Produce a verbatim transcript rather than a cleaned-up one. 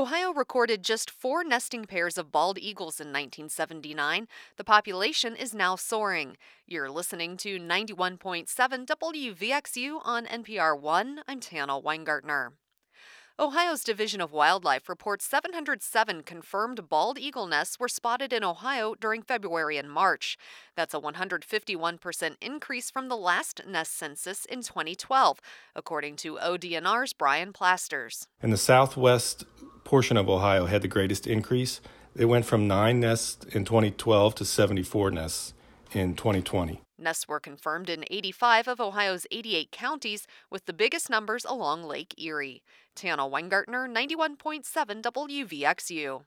Ohio recorded just four nesting pairs of bald eagles in nineteen seventy-nine. The population is now soaring. You're listening to ninety-one point seven W V X U on N P R one. I'm Tana Weingartner. Ohio's Division of Wildlife reports seven hundred seven confirmed bald eagle nests were spotted in Ohio during February and March. That's a one hundred fifty-one percent increase from the last nest census in twenty twelve, according to O D N R's Brian Plasters. And the southwest portion of Ohio had the greatest increase. It went from nine nests in twenty twelve to seventy-four nests in twenty twenty. Nests were confirmed in eighty-five of Ohio's eighty-eight counties, with the biggest numbers along Lake Erie. Tana Weingartner, ninety-one point seven W V X U.